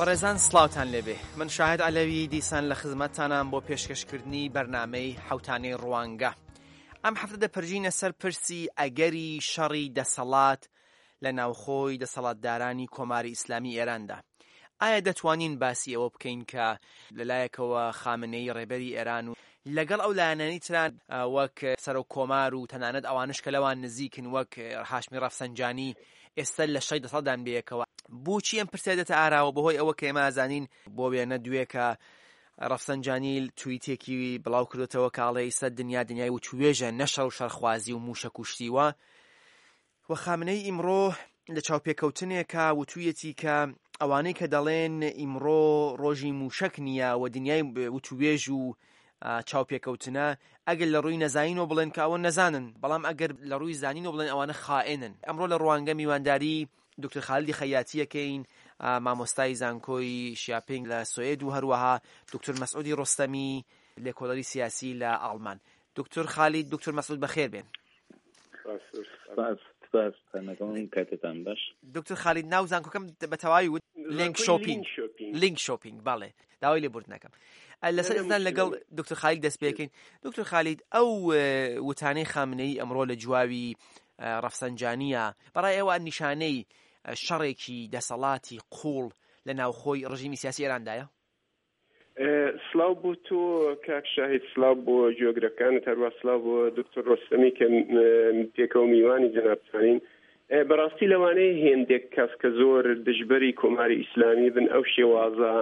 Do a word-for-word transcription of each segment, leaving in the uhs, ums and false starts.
بەڕێزان سڵاوتان لێبێ. من شاهد عەلەوی دیسان لە خزمەتتانم بۆ پێشکەشکردنی بەرنامەی حەوتانەی ڕوانگە. ئەم هەفتە دەپەرژینە سەر پرسی ئەگەری شەڕی دەسەڵات لە ناوخۆی دەسەڵاتدارانی کۆماری ئیسلامی ئێراندا. ئایا دەتوانین باسی ئەوە بکەین کە لەلایەکەوە خامنەی ڕێبەری ئێران و لەگەڵ ئەو لایەنانی تران وەک سەرۆک کۆمار و تەنانەت ئەوانش کە لەوان نزیکن وەک هاشمی ڕەفسەنجانی ئێستا لە شەی دەسەڵاتدان بەیەکەوە، بۆچی ئەم پرسیارە دێتە ئاراوە؟ بەهۆی ئەوە کە ئێمە ئازانین بۆ وێنە دوێ کە ڕەفسەنجانی تویتێکی بڵاو کردوتەوە کاڵێ ئێستا دنیا دنیای و توێژە نەشە و شەرخوازی و موشە کوشتیوە، و خامنەی ئیمڕۆ لە چاوپێکەوتنێکە وتوویەتی کە ئەوانەی کە دەڵێن ئیمڕۆ ڕۆژی موشەک نییە و دنیای وتوێژ و چاوپێکەوتنە، ئەگەر لە ڕووی نەزانینەوە بڵێن کە ئەوە نەزانن، بەڵام ئەگەر لە ڕووی زانینەوە بڵێن ئەوانە خائنن. ئەمڕۆ لە ڕوانگە میوانداری دکتۆر خالیدی خەیاتیەکەین، مامۆستای زانکۆی شیاپینگ لە سوێد و هەروەها دکتۆر مەسعودی ڕۆستەمی لێکۆڵەری سیاسی لە ئاڵمان. دکتۆر خالید، دکتۆر مەسعود بەخێر بێن. دکتۆر خالید، ناو زانکۆکەم بە تەواوی وت لینک شۆپینگ. لینک شۆپینگ، باڵێ، داوای لێبوردنەکەم. لەسەر ئێستان لەگەڵ دکتۆر خالید دەست پێکەین. دکتۆر خالید، ئەو وتانەی خامنەی ئەمڕۆ لە جواوی ڕەفسەنجانیە بەڕای ئێوە نیشانەی شەڕێکی دەسەڵاتی قوڵ لە ناوخۆی ڕژیمی سیاسی ئێراندایە؟ سلااو بۆ تۆ کاک شاهید، سلااو بۆ جۆگرەکانت، هەروە سلااو بۆ دکتۆر ڕۆستەمی کە پێکەوە میوانی جەنابتانین. بەڕاستی لەوانەیە هێندێک کەس کە زۆر دژبەری کۆماری ئیسلامی بن ئەو شێوازە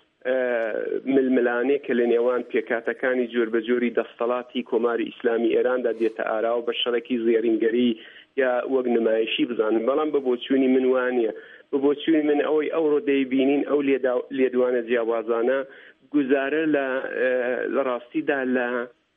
ململانەیە کە لە نێوان پێکاتەکانی جۆر بە جۆری دەسەڵاتی کۆماری ئیسلامی ئێراندا دێتە ئاراوە بە شەڕێکی زێڕینگەری یا وەک نمایشی بزانن، بەڵام بە بۆچوونی من وانە، بە بۆچوونی من ئەوەی ئەوڕۆ دەیبینین ئەو لێدوانە جیاوازانە گوزارە لە ڕاستیدا لە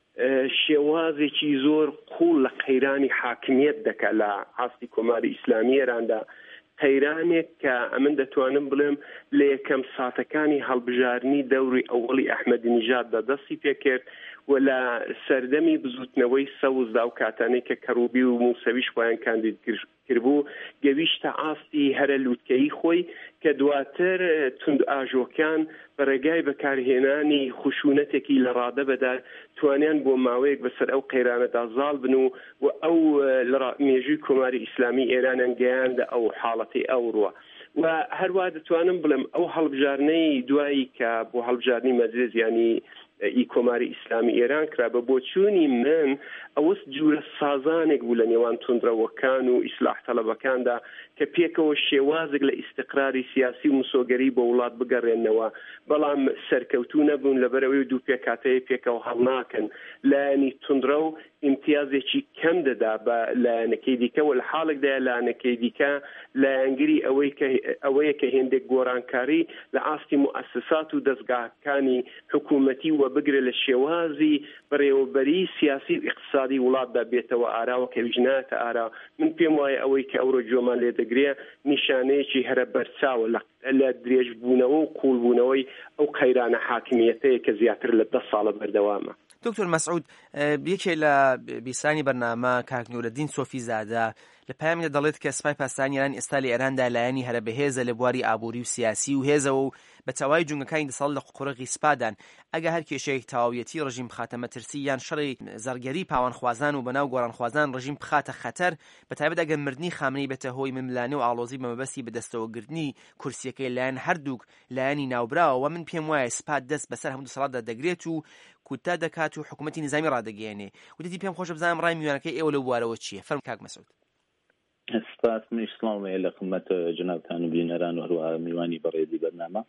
شێوازێکی زۆر قوڵ لە قەیرانی حاکمیت دەکات لە ئاستی کۆماری ئیسلامی ئێراندا. قەیرانێک کە ئەمن دەتوانم بڵێم لە یەکەم ساتەکانی هەڵبژارنی دەوری ئەوڵی ئەحمەدینیژاددا دەستی پێکرد و لە سەردەمی بزوتنەوەی سەوزدا و کاتانەی کە کەروبی و موسەویش خۆیان کاندید کردبوو گەویشتە ئاستی هەرە لووتکەی خۆی کە دواتر تند ئاژۆکان بەڕێگای بەکارهێنانی خشونەتێکی لە ڕادەبەدا توانیان بۆ ماوەیەک بەسەر ئەو قەیرانەدا زاڵ بن و و ئەو لە مێژووی کۆماری ئیسلامی ئێرانیان گەیاندە ئەو حاڵەتی ئەوڕوە. و هەروە دەتوانم بڵێم ئەو هەڵبژارنەی دوایی کە بۆ هەڵبژارنی مەجلس ینی ئی کۆماری ئیسلامی ئێران کرا بە بۆچوونی من ئەوەس جوورە سازانێک بوو لە نێوان تۆندرەوەکان و ئیسلاح تەڵەبەکاندا کە پێکەوە شێوازێک لە ئیستقراری سیاسی و مسۆگەری بە وڵات بگەڕێنەوە، بەڵام سەرکەوتوو نەبوون لەبەرەوەی دوو پێکاتەیە پێکەوە هەڵناکەن. لایەنی تۆندرە و ئیمتیازێکی کەم دەدا بە لایەنەکەی دیکە و لە حاڵێکدا لایەنەکەی دیکە لایەنگری ئەوەیە کە هێندێک گۆڕانکاری لە ئاستی موسسات و دەستگاهەکانی حکوومەتی و بگرێت لە شێوازی بەڕێوەبەری سیاسی و اقتصادی وڵاتدا بێتەوە ئاراوە کە ویژنایەتە ئاراوە. من پێم وایە ئەوەی کە ئەوڕۆ جۆمان لێ دەگرێ نیشانەیەکی هەرە بەرچاوە لە درێژبوونەوە و قوڵبوونەوەی ئەو قەیرانە حاکمیەتەیە کە زیاتر لە دە ساڵە بەردەوامە. دکتۆر مەسعود، یەکێ لە بیسانی بەرنامە کاک نوورەدین سۆفی زادە لە پایامدا دەڵێت کە سپای پاسدارانی ئێران ئێستا لە ئێراندا لایەنی هەرە بەهێزە لە بواری ئابووری و سیاسی و هێزەوە و بە تەواوی جونگەکانی دەسەڵات لە قوڕەغی سپادان. ئەگە هەر کێشەیەک تەواویەتی ڕژیم بخاتە مەترسی یان شەڕی زەرگەری پاوانخوازان و بەناو گۆڕانخوازان ڕژیم بخاتە خەتەر، بەتایبەت ئەگە مردنی خامنەی بێتە هۆی مملانێ و ئاڵۆزی بەمەبەستی بەدەستەوەگرتنی کورسیەکەی لایەن هەردووک لایەنی ناوبراوە، من پێم وایە سپاد دەست بەسەر هەموو دەسەڵاتدا دەگرێت و کوتا دەکات و حکوومەتی نظامی ڕادەگەیەنێ. وتێتی پێم خۆشە بزانم ڕای میوانەکەی ئێوە لەو بوارەوە چییە؟ فەرمووی کاک مەسعود. سپاس، منیش سڵاومەیە لە خزمەت جەنابتان و بینەران و هەروەها میوانی بەڕێزی بەرنامە.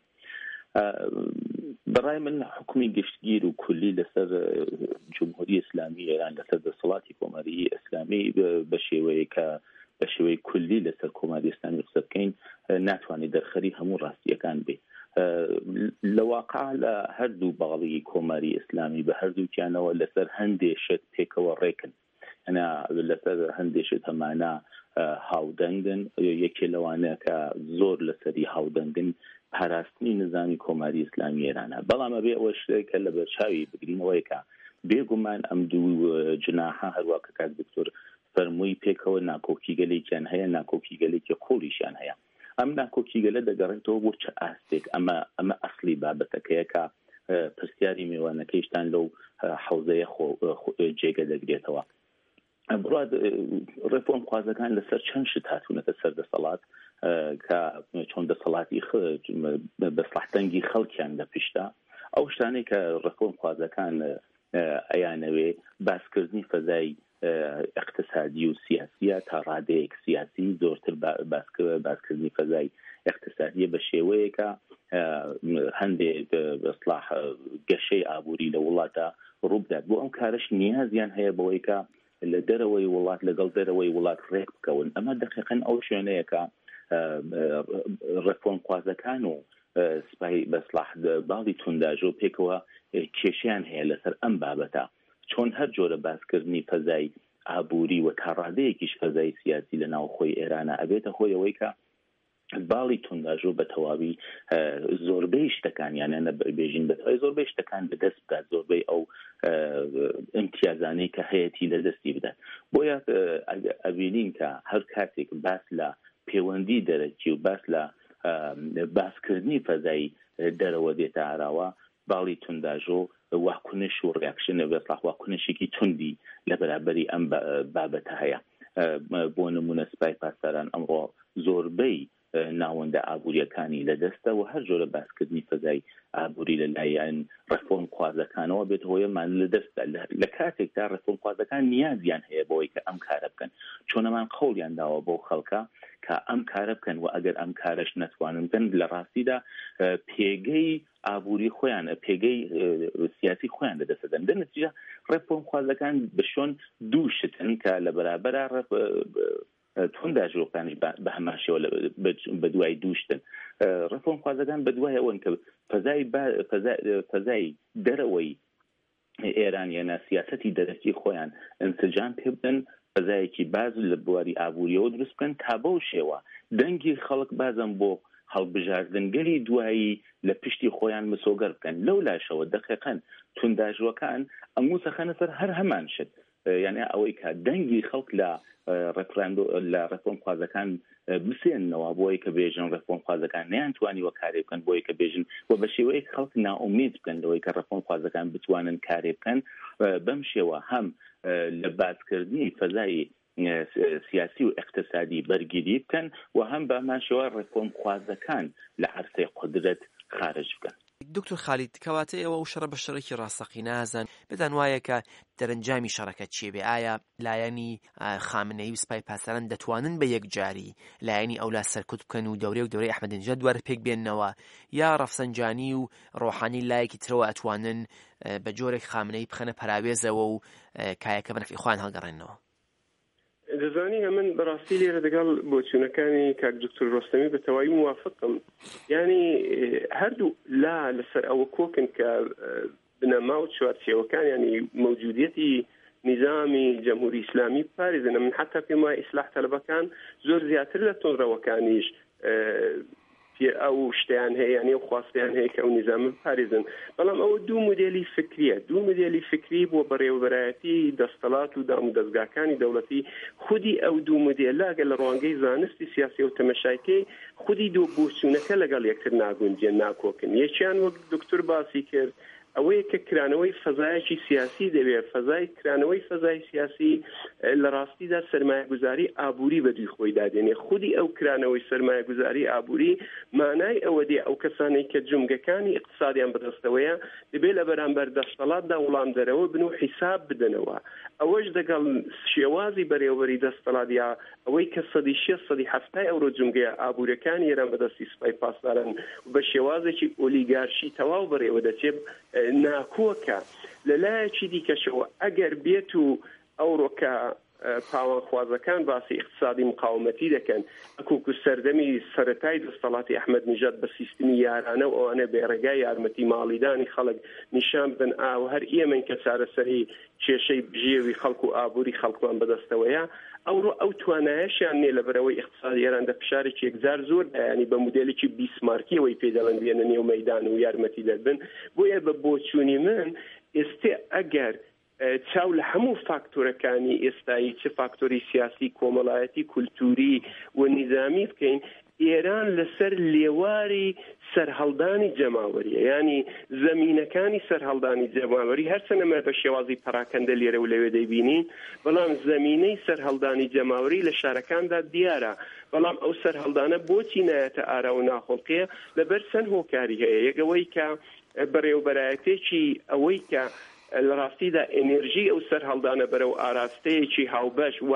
بەڕای من حکومی گشتگیر و کولی لەسەر جمهوری ئیسلامی ئێران لەسەر دەسەڵاتی کۆماری ئیسلامی بە شێوەیە کە بە شێوەی کولی لەسەر کۆماری ئیسلامی قسە بکەین ناتوانێت دەرخەری هەموو ڕاستیەکان بێ. لە واقع لە هەردوو باڵی کۆماری ئیسلامی بە هەردووکیانەوە لەسەر هەندێشت پێکەوە ڕێکن، ئەنا لەسەر هەندێشت هەمانە هاودەنگن. یەکێ لەوانە کە زۆر لەسەری هاودەنگن پاراستنی نظامی کۆماری ئیسلامی ئێرانە، بەڵام ئەبێ ئەوە شتێکە لە بەرچاوی بگرینەوەی کە بێگومان ئەم دوو جناحە هەروە کە کاک دکتۆر فەرمووی پێکەوە ناکۆکی گەلێکیان هەیە، ناکۆکی گەلێکی قوڵیشیان هەیە. ئەم ناکۆکیگەلە دەگەڕێتەوە بۆ چه ئاستێک ئەمە ئەمە ئەسلی بابەتەکەیە کە پرسیاری میوانەکەیشتان لەو حەوزەیە جێگە دەگرێتەوە. بڕات ڕێفۆرم خوازەکان لەسەر چەند شت هاتوونەتە سەر دەسەڵات کە چۆن دەسەڵاتی بەسڵحتەنگی خەڵکیان لەپشتا ئەو شتانەی کە ڕێفۆرم خوازەکان ئەیانەوێ باسکردنی فەزای اقتصادی و سیاسیە تا ڕادەیەک سیاسی زۆرتر باسکردنی فەزای اقتصادیە بە شێوەیەکە هەندێک بەسڵاح گەشەی ئابووری لە وڵاتە ڕووبدات بۆ ئەم کارش نیازیان هەیە بەوەی کە لە دەرەوەی وڵات لەگەڵ دەرەوەی وڵات ڕێک بکەون. ئەمە دقیقاً ئەو شوێنەیەکە ڕێفۆرم خوازەکان و سپای بەسڵاح باڵی تونداژۆ پێکەوە کێشیان هەیە لەسەر ئەم بابەتە چۆن هەر جۆرە باسکردنی فەزای ئابووری و تا ڕادەیەکیش فەزای سیاسی لە ناوخۆی ئێرانە ئەبێتە خۆی ئەوەی کە باڵی تونداژۆ بە تەواوی زۆربەی شتەکانیانە بێژین بەتەواوی زۆربەی شتەکان بەدەست بدات زۆربەی ئەو ئیمتیازانەی کە هەیەی لەدەستی بدات. بۆیە ئەبینین کە هەر کاتێک باس لە پەیوەندی دەرەکی و باس لە باسکردنی فەزای دەرەوە دێتە ئاراوە باڵی تونداژۆ واکنش و ڕیاکشنە بەسڵاح واکنشێکی توندی لە بەرابەری ئەم بابەتە هەیە. بۆ نمونە سپای پاسداران ئەمڕۆ زۆربەی ناوەندە ئابووریەکانی لەدەستە و هەر جۆرە باسکردنی فەزای ئابووری لەلایەن ڕێفۆرم خوازەکانەوە بێت هۆیەمان لەدەستە لە کاتێکدا ڕێفۆرم خوازەکان نیازیان هەیە بەوەی کە ئەم کارە بکەن چۆنەمان قەوڵیان داوە بۆ خەڵکە کە ئەم کارە بکەن و ئەگەر ئەم کارەش نەتوانن بکەن لە ڕاستیدا پێگەی ئابووری خۆیان پێگەی سیاسی خۆیان لەدەستدەن. دەنەتیجە ڕێفۆرم خوازەکان بشۆن دوو شتن کە لە بەرابەرە تونداژۆکانش بە هەمان شێوە بە دوای دووشتن. ڕێفۆرم خوازەکان بە دوای ئەوەن کە فەزای دەرەوەی ئێران یانە سیاسەتی دەرەکی خۆیان ئەنسجام پێ بدەن فەزایەکی باز لە بواری ئابووریەوە دروست بکەن تا بەو شێوە دەنگی خەڵک بازم بۆ هەڵبژاردنگەری دوایی لە پشتی خۆیان مسۆگەر بکەن. لەو لاشەوە دقیقاً تونداژۆکان ئەموو سەخەنە سەر هەر هەمان شت یعنی ئەوەی کە دەنگی خەڵک لە ڕێفراندۆ لە ڕێفۆرم خوازەکان بسێننەوە بۆی کە بێژن ڕێفۆرم خوازەکان نەیانتوانیوە کارێ بکەن بۆی کە بێژن و بە شێوەیەک خەڵک ناومید بکەن لەوەی کە ڕێفۆرم خوازەکان بتوانن کارێ بکەن بەم شێوە هەم لە باسکردنی فەزای سیاسی و اقتصادی بەرگیری بکەن و هەم بەمان شێوە ڕێفۆرم خوازەکان لە عەرسەی قودرەت خارج بکەن. دکتۆر خالید کەواتە ئێوە و شەڕە بە شەڕێکی ڕاستەقی نازان بدەن وایە کە دەرەنجامی شەڕەکە چێ بێ ئایا لایەنی خامنەیی و سپای پاسداران دەتوانن بە یەکجاری لایەنی ئەولا سەرکوت بکەن و دەورێ و دەورەی ئەحمەدینژاد دوارە پێک بێننەوە یا ڕەفسەنجانی و ڕۆحانی لایەکی ترەوە ئەتوانن بە جۆرێک خامنەی بخەنە پەراوێزەوە و کایەکە بەنەفعی خۆیان هەڵگەڕێنەوە؟ دەزانی هەمن بەڕاستی لێرە دەگەڵ بۆچوونەکانی کاک دکتۆر ڕۆستەمی بە تەواوی موافقم. یعنی هەردوو لا لەسەر ئەوە کۆکن کە بنەما و چوارچێوەکان ینی موجودیەتی نظامی جمهوری ئیسلامی پارێزن. من حتا پێم وایە ئیسلاح تەلەبەکان زۆر زیاتر لە تۆڕەوەکانیش ئەو شتیان هەیە یعنی ئەو خواستیان هەیە کە ئەو نظام پارێزن. بەڵام ئەوە دوو مدێلی فکریە دوو مدێلی فکری بۆ بەڕێوەبەرایەتی دەستەڵات و دام و دەستگاکانی دەوڵەتی خودی ئەو دوو مدێلاگە لە ڕوانگەی زانستی سیاسی و تەمەشایکەی خودی دوو بۆچوونەکە لەگەڵ یەکتر ناگونجێن ناکۆکن. یەکیان وەک دکتۆر باسی کرد ئەوەیە کە کرانەوەی فەزایەکی سیاسی دەبێت فەزای کرانەوەی فەزای سیاسی لە ڕاستیدا سەرمایه‌گوزاری ئابووری بەدوی خۆی دادێنێ. خودی ئەو کرانەوەی سەرمایه‌گوزاری ئابووری مانای ئەوە دێ ئەو کەسانەی کە جومگەکانی اقتصادیان بەدەستەوەیە دەبێت لە بەرامبەر دەستەڵاتدا وڵام دەرەوە بن و حیساب بدەنەوە. ئەوەش دەگەڵ شێوازی بەرێوەبەری دەستەڵات یا ئەوەی کە سەدی شێ سەدی هەفتای ئەوڕۆ جومگەیە ئابووریەکانی ئێران بەدەستی سپای پاسداران بە شێوازێکی ئۆلیگارشی تەواو بەڕێوە دەچێت ناکۆکە. لەلایەکی دیکەشەوە ئەگەر بێت و ئەوڕۆکە پاوانخوازەکان باسی اقتصادی مقاومەتی دەکەن ئەکوکو سەردەمی سەرەتای دەستەڵاتی ئەحمەدنژاد بە سیستمی یارانە و ئەوانە بێڕێگای یارمەتی ماڵیدانی خەڵک نیشان بدەن ئاو هەر ئێمەن کە چارەسەری کێشەی بژێوی خەڵک و ئابووری خەڵکوان بەدەستەوەیە ئەوڕۆ ئەو توانایەشیان نێ لە بەرەوەی اقتصادی ئێران دە پشارێکی یەکجار زۆر دایانی بە مودێلێکی بیسمارکیەوەی پێدەڵێن بێنە نێو مەیدان و یارمەتی دەبن. بۆیە بە بۆچوونی من ئێستا ئەگەر چاو لە هەموو فاکتۆرەکانی ئێستایی چه فاکتۆری سیاسی کۆمەڵایەتی کولتوری و نیزامی بکەین ئێران لەسەر لێواری سەرهەڵدانی جەماوەریە، ینی زەمینەکانی سەرهەڵدانی جەماوەری هەرچەنەمە بە شێوازی پەراکەندە لێرە و لەوێ دەیبینین، بەڵام زەمینەی سەرهەڵدانی جەماوەری لە شارەکاندا دیارە، بەڵام ئەو سەرهەڵدانە بۆچی نایەتە ئارا و ناخۆڵقەیە لەبەر چەند هۆکاری هەیە. یەکەوەی کە بەڕێوەبەرایەتێکی ئەوەی کە لە ڕاستیدا ئێنێرژی ئەو سەرهەڵدانە بەرەو ئاراستەیەکی هاوبەش و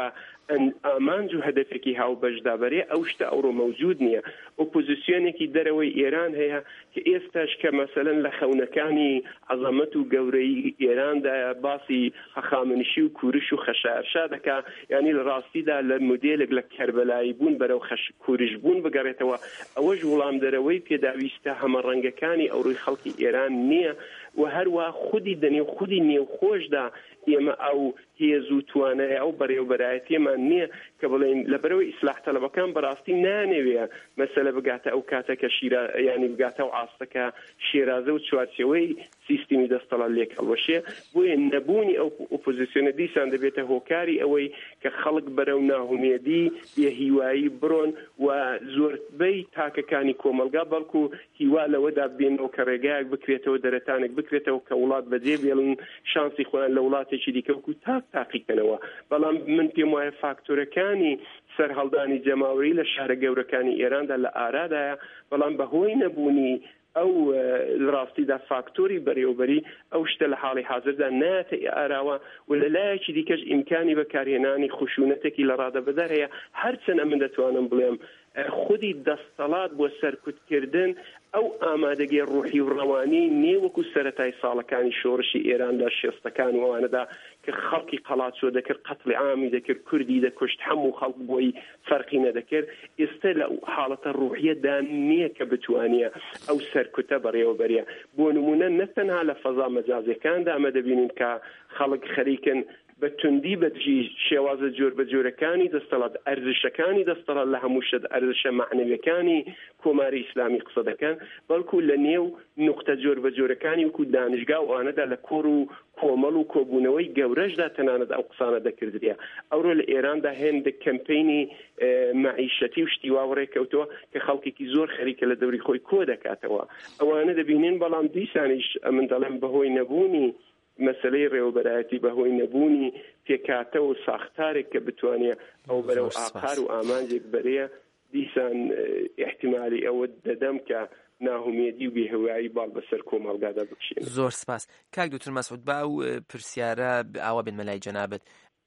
ئامانج و هەدەفێکی هاوبەشدا بەرێ ئەو شتە ئەوڕۆ مەوجود نییە. ئۆپۆزیسیۆنێکی دەرەوەی ئێران هەیە کە ئێستاش کە مەسەلەن لە خەونەکانی عەزەمەت و گەورەی ئێراندا باسی هەخامنشی و کوورش و خەشایەرشا دەکا، ینی لە ڕاستیدا لە مودێلێک لە کەربەلایی بوون بەرەو کوورش بوون بگەڕێتەوە. ئەوەش وەڵام دەرەوەی پێداویستە هەمە ڕەنگەکانی ئەوڕۆی خەڵکی ئێران نییە و هەروە خودی دەنێو خودی نێوخۆشدا ئێمە ئەو هێز و توانای ئەو بەڕێوەبەرایەتیمان نییە کە بڵێن لەبەرەوەی ئیسلاح تەلەبەکان بەڕاستی نانەوێ مەسەلە بگاتە ئەو کاتە کە شیرا ینی بگاتە و ئاستەکە شێرازە و چوارچێوەی سیستمی دەستەڵات لێک هەڵوەشێ. بۆیە نەبوونی ئەو ئۆپۆزیسیۆنە دیسان دەبێتە هۆکاری ئەوەی کە خەڵک بەرەو ناهومێدی بێهیوایی بڕۆن و زۆربەی تاکەکانی کۆمەلگا بەڵکو هیوا لەوەدا بێنەوە کە ڕێگایەک بکرێتەوە دەرەتانێک بکرێتەوە کە وڵات بەجێ بێڵن شانسی خۆیان لە وڵاتێکی دیکە وکو تاک تاقیکەنەوە. بەڵام من پێم وایە فاکتۆرەکانی سەرهەڵدانی جەماوەری لە شارە گەورەکانی ئێراندا لە ئارادایە، بەڵام بەهۆی نەبوونی ئەو ڕاستیدا فاکتۆری بەڕێوەبەری ئەو شتە لە حاڵی حاضردا ناتە ئاراوە و لە لایەکی دیکەش ئیمکانی بەکارهێنانی خشونەتێکی لە ڕادەبەدار هەیە. هەرچەندە من دەتوانم بڵێم خودی دەستەڵات بۆ سەرکوتکردن ئەو ئامادەگی ڕوحی و ڕەوانی نێوەکو سەرەتای ساڵەکانی شۆڕشی ئێراندا شێستەکان وانەدا کە خەڵکی قەڵات شۆ دەکرد، قەتڵی عامی دەکرد، کوردی دەکوشت، هەموو خەڵک بۆی فەرقی نەدەکرد. ئێستا لە حاڵەتە ڕوحیەدا نییە کە بتوانیە ئەو سەرکوتە بەڕێوەبەریە. بۆ نمونە نەتەنها لە فەزا مەجازیەکاندا ئەمە دەبینین کە خەڵک خەریکن بە توندی بەدژی شێوازە جۆر بە جۆرەکانی دەستەڵات ئەرزشەکانی دەستەڵات لە هەموو شت ئەرزشە معنەویەکانی کۆماری ئیسلامی قسە دەکەن، بەڵکو لە نێو نوقتە جۆر بە جۆرەکانی وکو دانیشگا و ئانەدا لە کۆڕ و کۆمەڵ و کۆبوونەوەی گەورەشدا تەنانەت ئەو قسانە دەکردرێ. ئەوڕۆ لە ئێراندا هێندە کەمپینی معیشەتی و شتیوا ڕێکەوتەوە کە خەڵکێکی زۆر خەریکە لە دەوری خۆی کۆ دەکاتەوە. ئەوانە دەبینین، بەڵام دیسانیش من دەڵێم بەهۆی نەبوونی مەسلەی ڕێوەبەرایەتی، بەهۆی نەبوونی پێکاتە و ساختارێک کە بتوانێت ئەو بەرەو ئاقار و ئامانجێک بەرەیە، دیسان احتیمالی ئەوە دەدەم کە ناهومێدی و بێهەوایی باڵ بەسەر کۆمەڵگادا بکشێن. زۆر سپاس. کاک دکتۆر مەسعود، با ئەو پرسیارە ئاوا بێنمە لای جەنابەت.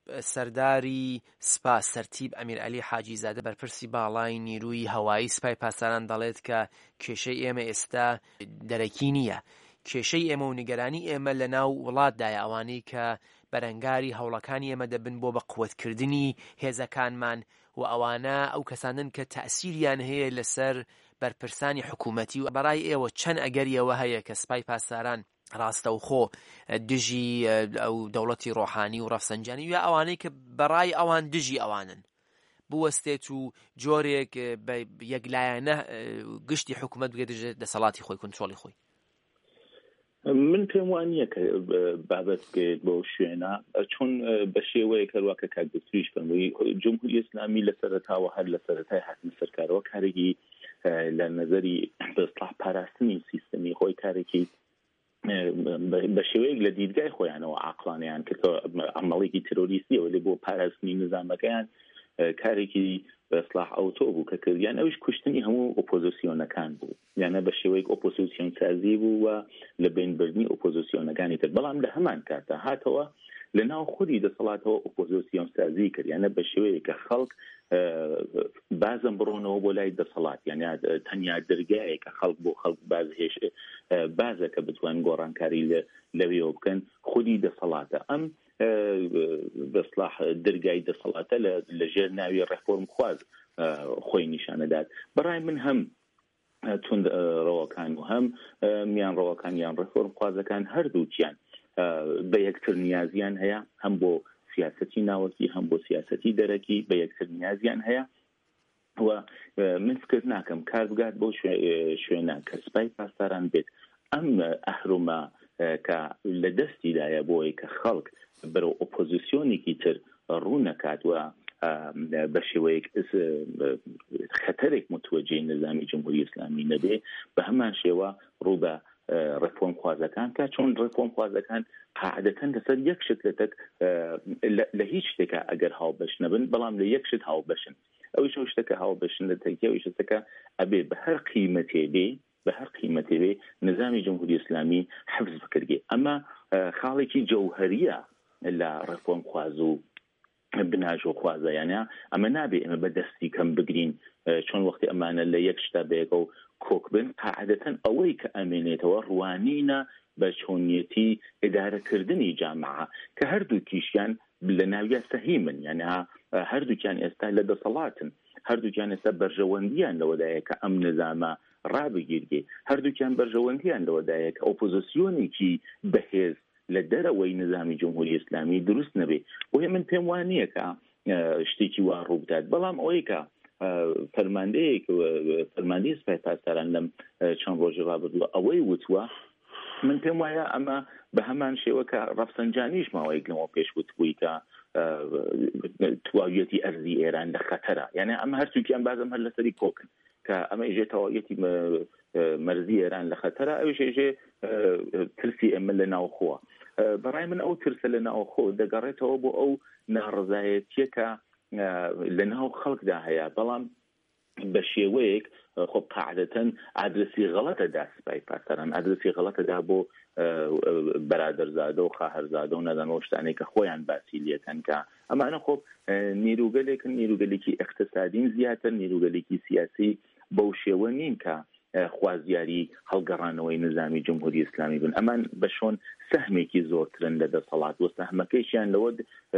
سەرداری سپا سەرتیب ئەمیر عەلی حاجی زادە بەرپرسی باڵای نیروی هەوایی سپای پاسداران دەڵێت کە کێشەی ئێمە ئێستا دەرەکی نییە. کێشەی ئێمە و نیگەرانی ئێمە لە ناو وڵاتدایە، ئەوانەی کە بەرەنگاری هەوڵەکانی ئێمە دەبن بۆ بە قووەتکردنی هێزەکانمان و ئەوانە ئەو کەسانن کە تەئسیریان هەیە لەسەر بەرپرسانی حکوومەتی و بەڕای ئێوە چەند ئەگەریەوە هەیە کە سپای پاسداران ڕاستەوخۆ دژی ئەو دەوڵەتی ڕۆحانی و ڕەفسەنجانی یا ئەوانەی کە بەڕای ئەوان دژی ئەوانن بوەستێت و جۆرێک یەکلایەنە گشتی حکوومەت بگێت دەسەڵاتی خۆی کۆنترۆڵی خۆی؟ من پێم وانە کە بابەت بکەیت بۆ شوێنە، چۆن بە شێوەیە کەواکە کاک دکتۆریش فەرمووی جمهوری ئیسلامی لە سەرەتاوە هەر لە سەرەتای هاتنە سەرکارەوە کارێکی لە نەزەری بەسڵاح پاراستنی سیستەمی خۆی کارێکی بە شێوەیەک لە دیدگای خۆیانەوە عاقلانەیان کردەوە، عەمەڵێکی تێرۆریستیەوە لێ بۆ پاراستنی نظامەکەیان کارێکی بەسڵاح ئەوتۆ بوو کە کردیان ئەوش کوشتنی هەموو ئۆپۆزیسیۆنەکان بوو، یانە بە شێوەیەک ئۆپۆزیسیۆن سازی بوو و لە بینبردنی ئۆپۆزیسیۆنەکانی تر. بەڵام لە هەمان کاتە هاتەوە لە ناو خودی دەسەڵاتەوە ئۆپۆزیسیۆن سازی کرد، یانە بە شێوەیەک کە خەڵک بازم بڕۆنەوە بۆ لای دەسەڵات، یانە تەنیا دەرگایە کە خەڵک بۆ خەڵک باز هێش بازە کە بتوان گۆڕانکاری لەوێەوە بکەن خودی دەسەڵاتە. ئەم بەسڵاح دەرگای دەسەڵاتە لە ژێر ناوی ڕێفۆرم خواز خۆی نیشانەدات. بەڕای من هەم تند ڕەوەکان و هەم میان ڕەوەکان یان ڕێفۆرم خوازەکان هەردووچیان بە یەکتر نیازیان هەیە، هەم بۆ سیاسەتی ناوەکی هەم بۆ سیاسەتی دەرەکی بە یەکتر نیازیان هەیە و من فکر ناکەم کار بگات بۆ شوێنە کە سپای پاسداران بێت ئەم ئەهرومە کە لە دەستیدایە بۆی کە خەڵک بەرەو ئۆپۆزیسیۆنێکی تر ڕوو نەکات و بە شێوەیەک خەتەرێک متوەجێ نظامی جمهوری ئیسلامی نەبێ بە هەمان شێوە ڕوو بە ڕێفۆرم خوازەکان کا چۆن ڕێفۆرم خوازەکان قاعدەتەن لەسەر یەک شت لەتەک لە هیچ شتێکە ئەگەر هاوبەش نەبن بەڵام لە یەک شت هاوبەشن ئەوش شتەکە هاوبەشن لە تەکیەوەی شتەکە ئەبێ بە هەر قیمەتێ بێ بە هەر قیمەتێ بێ نظامی جمهوری ئیسلامی حفظ بکردێ ئەمە خاڵێکی جەوهەریە لە ڕێفۆرم خواز و بناژۆ خوازە یانە ئەمە نابێ ئەمە بەدەستی کەم بگرین چۆن وەختی ئەمانە لە یەک شتا بێگە و کۆک بن قاعدەتەن ئەوەی کە ئەمێنێتەوە ڕوانینە بە چۆنیەتی ئیدارەکردنی جامعە کە هەردوو کیشیان لە ناویە سەهیمن یانە هەردووکیان ئێستا لە دەسەڵاتن هەردووکیان ئێستا بەرژەوەندیان لەوەدایە کە ئەم نظامە ڕابگیرگێ هەردووکیان بەرژەوەندیان لەوەدایە کە ئۆپۆزیسیۆنێکی بەهێز لە دەرەوەی نظامی جمهوری ئیسلامی دروست نەبێ بۆیە من پێم وانییە کە شتێکی وا ڕوو بدات بەڵام ئەوەی کە فەرماندەیەک فەرماندەی سوپای پاسداران لەم چەند ڕۆژی ڕابردووە ئەوەی وتووە من پێم وایە ئەمە بە هەمان شێوە کە ڕەفسەنجانیش ماوەیەک لەمەوە پێش وتبووی کە تواویەتی ئەرزی ئێران لە خەتەرە یعنی ئەمە هەرچووکیان بازم هەر لەسەری کۆکن کە ئەمە ئێژێ تەواویەتی مەرزی ئێران لە خەتەرە ئەوش ئێژێ ترسی ئێمە لە ناوخۆوە بەڕای من ئەو ترسە لە ناوخۆ دەگەڕێتەوە بۆ ئەو ناڕزایەتیە کە لە ناو خەڵکدا هەیە بەڵام بە شێوەیەک خۆ قاعدەتەن ئادرسی غەڵەتەدا سوپای پاسداران ئادرسی غەڵەتەدا بۆ بەرادەرزادە و خاهەرزادە و نەدانەوە شتانێک کە خۆیان باسی لێکەن کە ئەمانە خۆ نیروگەلێکن نیروگەلێکی ئیقتسادین زیاتر نیروگەلێکی سیاسی بەو شێوە نین کە خوازیاری هەڵگەڕانەوەی نظامی جمهوری ئیسلامی بن ئەمان بە شۆن سەهمێکی زۆرترن لە دەسەڵات وە سەهمەکەیشیان لەوە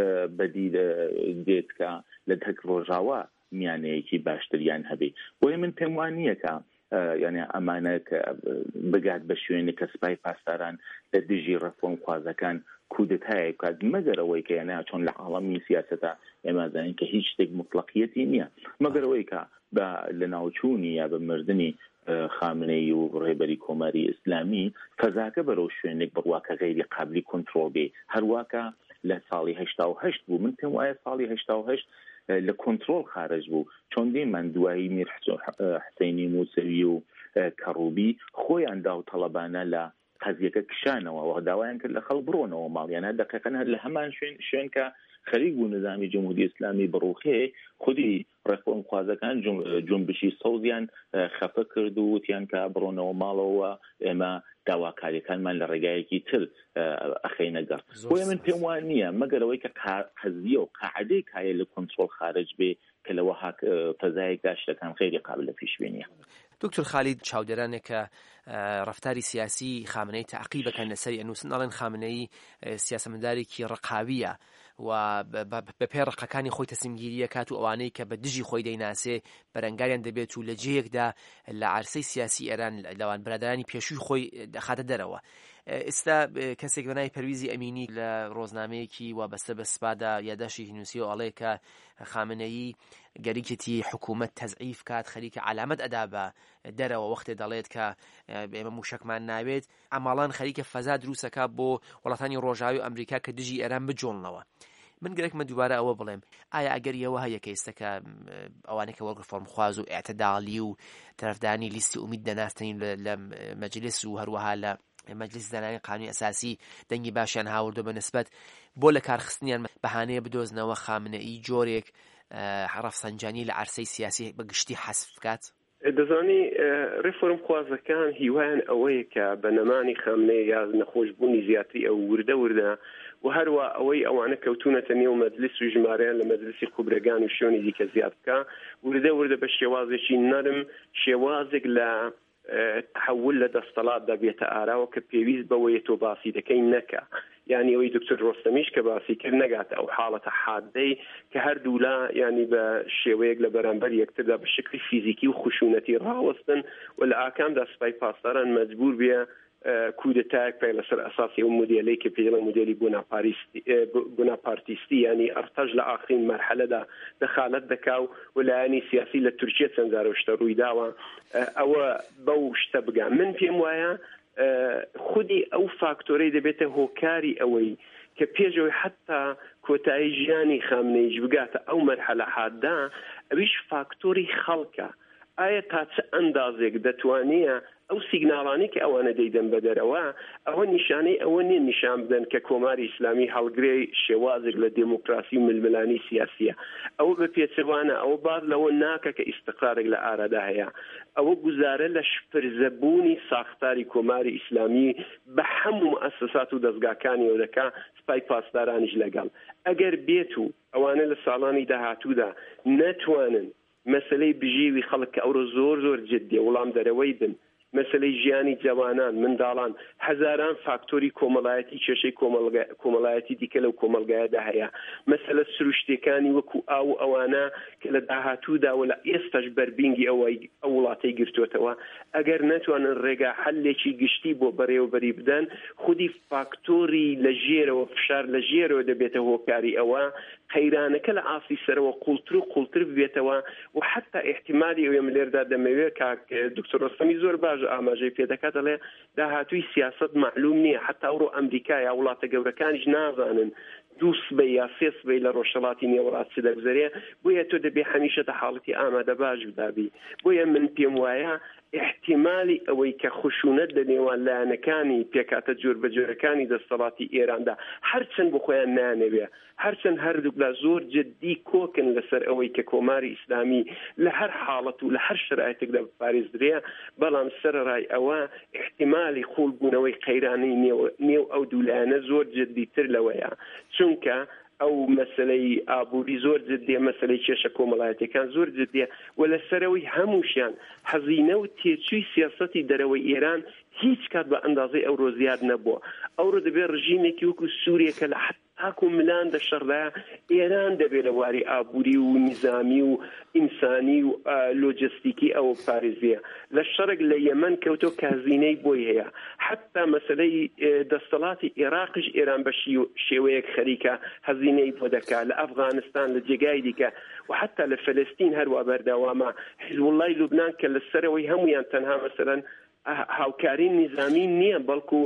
بەدی دێت کە لە دەک ڕۆژاوە میانەیەکی باشتریان هەبێ بۆیە من پێم وان نییە کە یعنی ئەمانە کە بگات بە شوێنێک کە سوپای پاسداران لە دژی ڕەفۆرم خوازەکان کودتایە بکات مەگەر ئەوەی کە یانە چۆن لە عاڵەمی سیاسەتە ئێمە زانین کە هیچ شتێک مطلقیەتی نییە مەگەر ئەوەی کە لە ناوچوونی یا بە مردنی خامنەی و ڕێبەری کۆماری ئیسلامی فەزاکە بەرەو شوێنێک بڕواکە غەیری قابلی کۆنتڕۆڵ بێ هەروواکە لە ساڵی هەشتا و هەشت بوو من پێم وایە ساڵی هەشتا و هەشت لە کۆنتڕۆڵ خارج بوو چۆن دێمان دوایی میر حسەینی موسەوی و کەڕوبی خۆیان داوطەلەبانە لە قەزیەکە کشانەوە و داوایان کرد لە خەڵ بڕۆنەوە ماڵیانە دقیقەن هەر لە هەمان شوێن کە خەریک بوو نظامی جمهوری ئیسلامی بڕوخێ خودی ڕێفۆرم خوازەکان جنبشی سەوزیان خەفە کرد و وتیان کە بڕۆنەوە ماڵەوە ئێمە داواکاریەکانمان لە ڕێگایەکی تر ئەخەینە گەڕ بۆیە من پێم وان نییە مەگەرەوەی کە قەزیە و قاعدەی کایە لە کۆنتڕۆڵ خارج بێ کە لەوە فەزایەکدا شتەکان غەیری قابل لە پێشبینیە. دکتۆر خالید چاودێرانێک کە ڕفتاری سیاسی خامنەی تعقیبەکەن لەسەری ئەنووسن ئەڵێن خامنەی سیاسەتمەدارێکی ڕقاویە و بە پێ ڕقەکانی خۆی تەسلیمگیریە کات و ئەوانەی کە بە دژی خۆی دەیناسێ بەرەنگاریان دەبێت و لە جەیەکدا لە عەرسەی سیاسی ئێران لەوان برادرانی پێشووی خۆی دەخاتە دەرەوە. ئێستا کەسێک بەناوی پەرویزی ئەمینی لە ڕۆژنامەیەکی وابەستە بە سپادا یادداشتی نووسی و ئەڵێ کە خامنەیی گەریکێتی حکوومەت تەزعیف کات خەریکە علامەت ئەدا بە دەرەوە وەختێ دەڵێت کە ئێمە موشکمان ناوێت ئەماڵان خەریکە فەزا دروستەکە بۆ وڵاتانی ڕۆژاوی و ئەمریکا کە دژی ئێران بجۆڵنەوە. من گرێکمە دووبارە ئەوە بڵێم ئایا ئەگەریەوە هەیە کە ئێستاکە ئەوانێکە وەرگ ڕفۆرم خواز و ئێعتیداڵی و تەرەفدارانی لیستی ئومید دەناستنین لە مەجلیس و هەروەها لە مەجلیس زانانی قانونی ئەساسی دەنگی باشیان هاوردە بە نسبەت بۆ لە کارخستنیان بەهانەیە بدۆزنەوە خامنەئی جۆرێک ڕەفسەنجانی لە عەرسەی سیاسی بە گشتی حەسف بکات؟ دەزانی ڕێفۆرم خوازەکان هیوایان ئەوەیە کە بە نەمانی خامنەی یا نەخۆشبوونی زیاتری ئەو وردە وردە و هەروە ئەوەی ئەوانە کەوتونەتە نێو مەجلیس و ژمارەیان لە مەجلیسی خوبرەگان و شوێنی دیکە زیاد بکە وردە وردە بە شێوازێکی نەرم شێوازێک لە تحول لە دەستەڵاتدا بێتە ئاراوە کە پێویست بەوەیە تۆ باسی دەکەی نەکە یعنی ئەوەی دکتۆر ڕۆستەمیش کە باسی کرد نەگاتە ئەو حاڵەتە حادەی کە هەردوولا ینی بە شێوەیەک لە بەرامبەر یەکتردا بە شکلی فیزیکی و خشونەتی ڕاوەستن و لە ئاکامدا سوپای پاسداران مەجبور بێ کودتایەک پێ لەسەر ئەساسی ئەو مودێلەی کە پێڵە مودێلی بۆناپارتیستی ینی ئەرتەژ لە ئاخرین مەرحەلەدا دەخالەت دەکا و لایەنی سیاسی لە تورکیە چەند جارە شتە ڕووی داوە ئەوە بەو شتە بگا من پێم وایە خودی ئەو فاکتۆرەی دەبێتە هۆکاری ئەوەی کە پێشەوەی حتا کۆتایی ژیانی خامنەیش بگاتە ئەو مەرحەلە حاددا ئەویش فاکتۆری خەڵکە. ئایا تا چه ئەندازێک دەتوانێت ئەو سیگناڵانی کە ئەوانە دەیدەن بە دەرەوە ئەوە نیشانەی ئەوە نیە نیشان بدەن کە کۆماری ئیسلامی هەڵگرێ شێوازێک لە دموکراسی و ململانی سیاسیە. ئەوە بە پێچەوانە ئەوە باز لەوە ناکە کە ئیستقرارێک لە ئارادا هەیە. ئەوە گوزارە لە شپرزەبوونی ساختاری کۆماری ئیسلامی بە هەموو مؤسسات و دەستگاکانیەوە دەکا، سپای پاسدارانیش لەگەڵ. ئەگەر بێت و ئەوانە لە ساڵانی داهاتوودا نەتوانن مەسلەی بژیوی خەڵک کە ئەوڕۆ زۆر زۆر جددیە وەڵام دەرەوەی بن، مەسلەی ژیانی جوانان، منداڵان، هەزاران فاکتۆری کۆمەڵایەتی کێشەی کۆمەڵایەتی دیکە لەو کۆمەلگایەدا هەیە، مەسلە سروشتەکانی وەکو ئاو ئەوانە کە لە داهاتوودا و لە ئێستاش بەربینگی ئەوەی ئەو وڵاتەی گرتوێتەوە، ئەگەر نەتوانن ڕێگا حەلێکی گشتی بۆ بەڕێوەبەری بدەن، خودی فاکتۆری لە ژێرەوە فشار لە ژێرەوە دەبێتە هۆکاری ئەوە، قەیرانەکە لە ئاسی سەرەوە قوڵتر و قوڵتر ببێتەوە و حتا احتیمالی ئەوێ لێردا دەمەوێت کاک دکتۆر ڕۆستەمی زۆر باش ئاماژەی پێ دەکات، دەڵێ داهاتووی سیاست معلوم نییە، حتا ئەوڕۆ ئەمریکا یا وڵاتە گەورەکانیش نازانن دوو سبەی یا سێ سبەی لە ڕۆژهەڵاتی نێوەڕاست چ دەگوزارێ، بۆیە تۆ دەبێ هەمیشە تە حاڵەتی ئامادە باش بدابی. بۆیە من پێم وایە احتیمالی ئەوەی کە خشونەت لە نێوان لایەنەکانی پێکاتە جۆر بە جۆرەکانی دەسەڵاتی ئێراندا هەرچەند بۆ خۆیان نانەوێ، هەرچەند هەردووک لە زۆر جددی کۆکن لەسەر ئەوەی کە کۆماری ئیسلامی لە هەر حاڵەت و لە هەر شرایطێکدا بپارێزدرێ، بەڵام سەرڕای ئەوە احتیمالی خۆڵبوونەوەی قەیرانی نێو ئەو دوولایەنە زۆر جددیتر لەوەیە، چونکە ئەو مەسلەی ئابووری زۆر جددیە، مەسلەی کێشە کۆمەڵایەتەکان زۆر جددیە و لەسەرەوەی هەمووشیان هەزینە و تێچووی سیاسەتی دەرەوەی ئێران هیچ کات بە ئەندازەی ئەوڕۆ زیاد نەبووە. ئەوڕۆ دەبێت ڕژیمێکی وەکو سووریا کە لە تاکو ملان دە شەڕدایە ئێران دەبێت لە واری ئابووری و نظامی و ئینسانی و لۆجستیکی ئەوە پارێزیە. لە شەڕێک لە یەمەن کەوتۆ کازینەی بۆی هەیە، حتا مەسلەی دەسەڵاتی عێراقیش ئێران بە شێوەیەک خەریکە هەزینەی بۆ دەکات، لە ئەفغانستان لە جێگای دیکە و حتا لە فەلەستین هەروە بەردەوامە. حیزبوڵڵای لوبنان کە لەسەرەوەی هەمویان تەنها مەسەلەن هاوکاری نظامی نییە، بەڵکو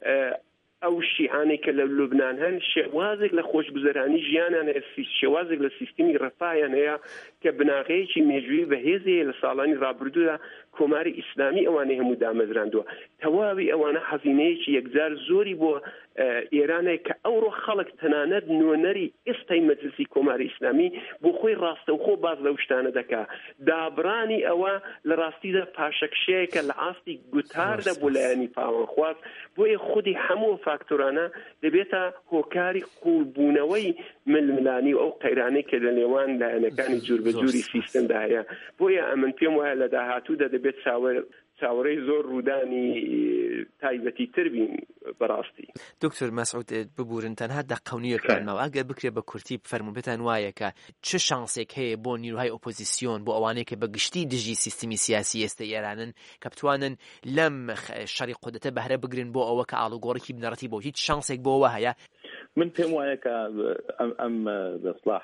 ئەو شیعانێک کە لە لوبنان هەن شێوازێک لە خۆشگوزەرانی ژیانیان هەیە، شێوازێک لە سیستمی ڕەفاهیان هەیە کە بناغەیەکی مێژووی بەهێزەیە لە ساڵانی ڕابردوودا کۆماری ئیسلامی ئەوانەی هەموو دامەزراندووە. تەواوی ئەوانە حەزینەیەکی یەکجار زۆری بۆ ئێرانەیە کە ئەوڕۆ خەڵک تەنانەت نوێنەری ئێستای مەجلسی کۆماری ئیسلامی بۆ خۆی ڕاستەوخۆ باز لەو شتانە دەکا. دابرانی ئەوە لە ڕاستیدا پاشەکشەیەکە لە ئاستی گوتاردە بۆ لایەنی پاوەخواست، بۆیە خودی هەموو فاکتۆرانە دەبێتە هۆکاری قوڵبوونەوەی ململانی و ئەو قەیرانەی کە لە نێوان لایەنەکانی جور بە جووری سیستەمدا هەیە. بۆیە ئەمن پێم وایە لە داهاتوودا دەبێت چاوەر چاوەڕێی زۆر ڕوودانی تایبەتی تر بین. بەڕاستی دکتۆر مەسعود ببورن تەنها دەقەونیەکانمەوە ئەگەر بکرێت بە کورتی بفەرمون بێتان وایە کە چه شانسێک هەیە بۆ نیروهای ئۆپۆزیسیۆن، بۆ ئەوانەیە کە بە گشتی دژی سیستمی سیاسی ئێستا ئێرانن کە بتوانن لەم شەڕی قودەتە بەهرە بگرن بۆ ئەوە کە ئاڵوگۆڕێکی بنەڕەتی بۆ هیچ شانسێک بۆەوە هەیە؟ من پێم وایە کە ئەم بەسڵاح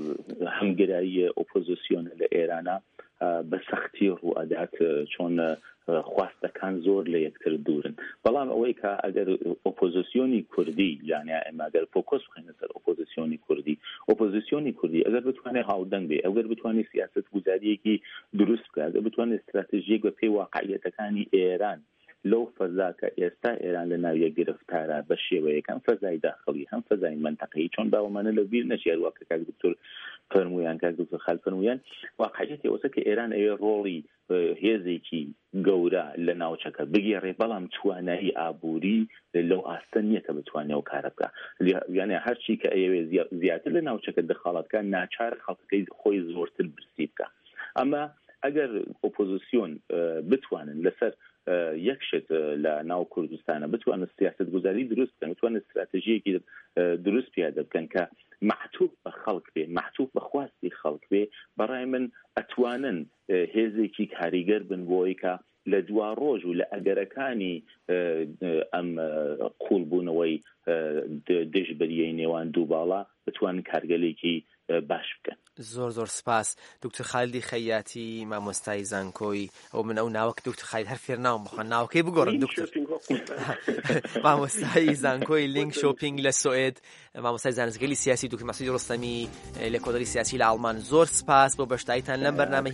هەمگرایی ئۆپۆزیسیۆن لە ئێرانە بە سەختی ڕوئەدات چۆن خواستەکان زۆر لە یەکتر دوورن، بەڵام ئەوەی کە ئەگەر ئۆپۆزیسیۆنی کوردی یانیا ئێمە ئەگەر فۆکۆس بخەینە سەر ئۆپۆزیسیۆنی کوردی ئۆپۆزیسیۆنی کوردی ئەگەر بتوانێت هاودەنگ بێ، ئەگەر بتوانێت سیاست گوزاریەکی دروست بکات، ئەگەر بتوانێت استراتژیەک بە پێی واقعیەتەکانی ئێران لەو فەزاکە ئێستا ئێران لە ناویە گرفتارە بە شێوەیەکەم فەزای داخڵی هەم فەزای منتەقەیی، چۆن باوەمانە لە بیر نەچێت واکە کاک دکتۆر فەرمویان کاک دکتۆر خال فەرمویان واقعیەتی ئەوەسە کە ئێران ئەوێ ڕۆڵی هێزێکی گەورە لە ناوچەکە بگێڕێ، بەڵام توانایی ئابووری لەو ئاستە نییە کە بتوانێت و کارە بکە. یانە هەرچی کە ئەوێ زیاتر لە ناوچەکە دەخاڵەتکە ناچار خەڵکەکەی خۆی زۆرتر برسی بکە. ئەمە ئەگەر ئۆپۆزیسیۆن بتوانن لەسەر یەکشت لە ناو کوردستانە بتوانن سیاست گوزاری دروست بکەن، بتوانن استراتژیەکی دروست پیادە بکەن کە محتوب بە خەڵک بێ، محتوب بە خواستی خەڵک بێ، بەڕای من ئەتوانن هێزێکی کاریگەر بن بۆی کە لە دوا ڕۆژ و لە ئەگەرەکانی ئەم قوڵبوونەوەی دژبەریەی نێوان دوو باڵا بتوانن کارگەلێکی باش بکەن. زۆر زۆر سپاس. دکتۆر خالیدی خەیاتی مامۆستای زانکۆی ئەو من ئەو ناوەک دکتۆر خالید هەر فێر ناوم بخوان ناوەکەی بگۆڕن دکتۆر. مامۆستای زانکۆی لینک شۆپینگ لە سوئد، مامۆستای زانستگەلی سیاسی دکتۆر مەسعود ڕستەمی لێکۆڵەری سیاسی لە ئاڵمان. زۆر سپاس بۆ بەشداریتان لەم بەرنامە.